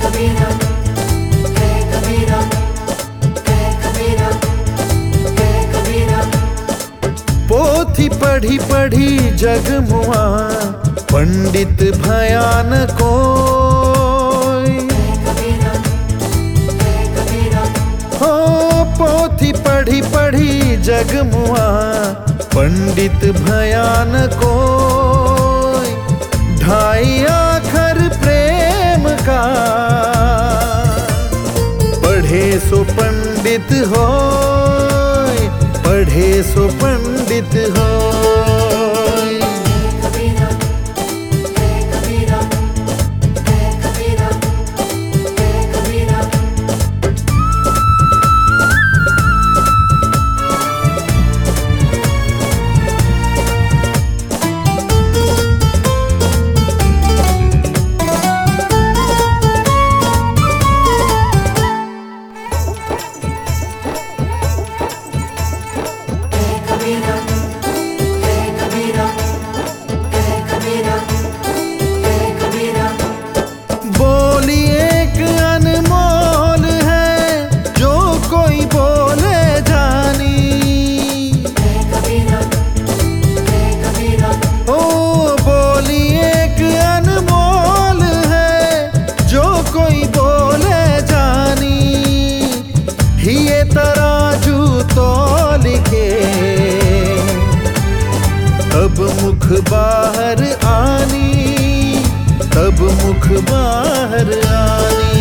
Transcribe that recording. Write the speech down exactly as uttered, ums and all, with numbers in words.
पोथी पढ़ी पढ़ी जग मुआ, पंडित भयान कोय। हो पोथी पढ़ी पढ़ी जग मुआ, पंडित भयान कोय। ढाई आखर प्रेम का, पढ़े सो पंडित होय, पढ़े सो पंडित होय। बोली एक अनमोल है, जो कोई बोले जानी। ओ बोली एक अनमोल है, जो कोई बोले जानी। ये तराजू तौल के, तब मुख बाहर आनी, तब मुख बाहर आनी।